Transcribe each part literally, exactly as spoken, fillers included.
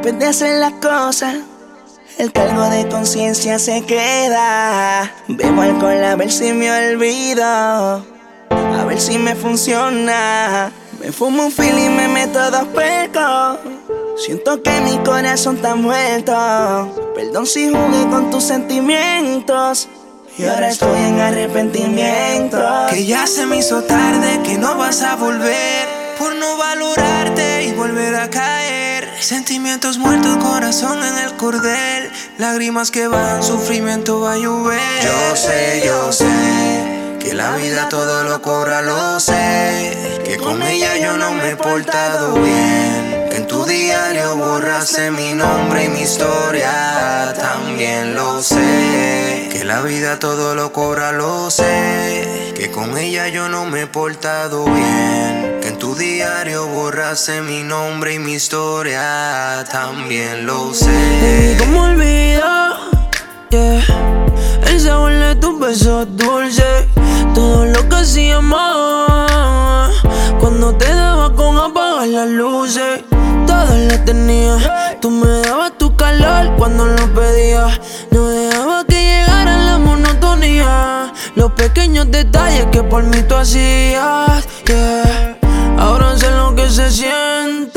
Después de hacer las cosas, el cargo de conciencia se queda. Bebo alcohol a ver si me olvido, a ver si me funciona. Me fumo un fil y me meto dos percos. Siento que mi corazón está muerto. Perdón si jugué con tus sentimientos y ahora estoy en arrepentimiento. Que ya se me hizo tarde, que no vas a volver por no valorarte y volver a caer. Sentimientos muertos, corazón en el cordel. Lágrimas que van, sufrimiento va a llover. Yo sé, yo sé que la vida todo lo cobra, lo sé. Que con ella yo no me he portado bien. Que en tu diario borraste mi nombre y mi historia. También lo sé. Que la vida todo lo cobra, lo sé. Que con ella yo no me he portado bien. Que en tu diario borraste mi nombre y mi historia. También lo sé. Baby, ¿cómo olvido? Yeah. El sabor de tus besos dulces, todo lo que hacíamos cuando te daba con apagar las luces. Todo lo tenía, tú me dabas tu calor cuando lo pedías. No dejaba que llegara la monotonía. Los pequeños detalles que por mí tú hacías, yeah. Ahora sé lo que se siente.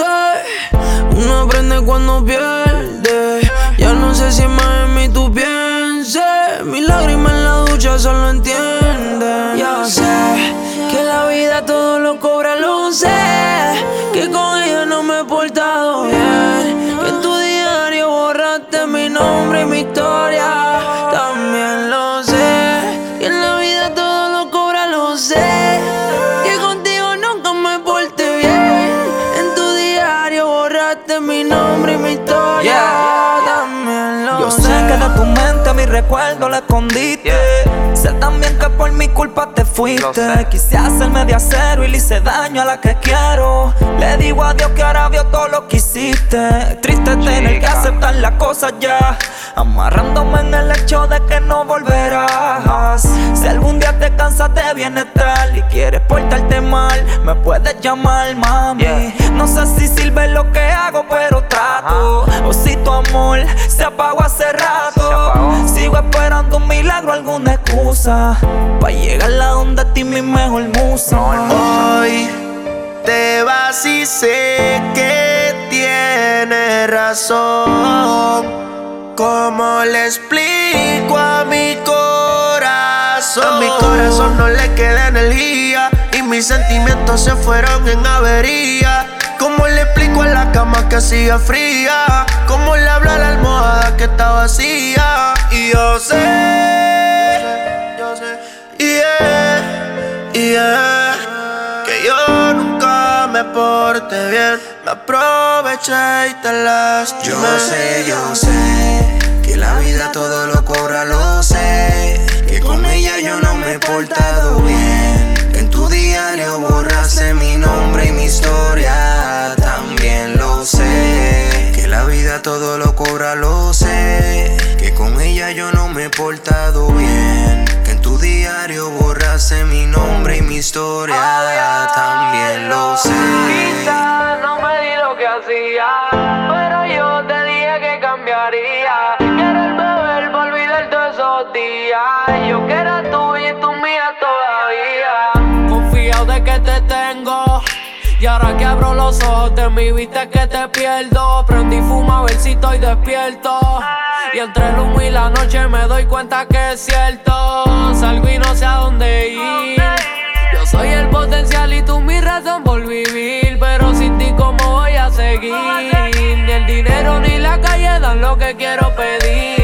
Uno aprende cuando pierde. Ya no sé si es más en mí tú pienses. Mi lágrima en la ducha solo entiende. Ya sé que la vida todo lo cobra, lo sé. Que con ella no me he portado bien. Que en tu diario borraste mi nombre y mi historia. También lo sé. Que en la vida todo lo cobra, lo sé. Que contigo nunca me porté bien. En tu diario borraste mi nombre y mi historia. Yeah. También lo Yo sé. sé que de tu mente mi recuerdo lo escondiste. Yeah. Sé también que por mi culpa te fuiste. Quise hacerme de acero y le hice daño a la que quiero. Le digo a Dios que ahora vio todo lo que hiciste. Triste Chica. Tener que aceptar las cosas ya, amarrándome en el hecho de que no volverás. Si algún día te cansas de bienestar y quieres portarte mal, me puedes llamar, mami. Yeah. No sé si sirve lo que hago, pero trato. Ajá. O si tu amor se apagó hace rato. Se apagó. Sigo esperando un milagro, alguna excusa pa' llegar a donde a ti mi mejor musa. No, hoy te vas y sé que tienes razón. ¿Cómo le explico a mi corazón? A mi corazón no le queda energía y mis sentimientos se fueron en avería. ¿Cómo le explico a la cama que sigue fría? ¿Cómo le hablo a la almohada que está vacía? Y yo sé, yo sé, yeah, yeah, que yo nunca me porté bien. Me aproveché y te lastimé. Yo sé, yo sé que la vida todo lo cobra, lo sé. Que con ella yo no me he portado bien. Que en tu diario borraste mi nombre y mi historia. También lo sé. Que la vida todo lo cobra, lo sé. Que con ella yo no me he portado bien. Que en tu diario borraste mi nombre y mi historia. También lo sé. Quizás no me di lo que hacía, pero yo te dije que cambiaría. Querer beber pa' olvidar todos esos días. Yo que era tuya y tú mía todavía. Confiado de que te tengo, y ahora que abro los ojos de mi vista es que te pierdo. Prendí fuma a ver si estoy despierto, y entre el humo y la noche me doy cuenta que es cierto. Salgo y no sé a dónde ir. Yo soy el potencial y tú mi razón por vivir, pero sin ti cómo voy a seguir. Ni el dinero ni la calle dan lo que quiero pedir.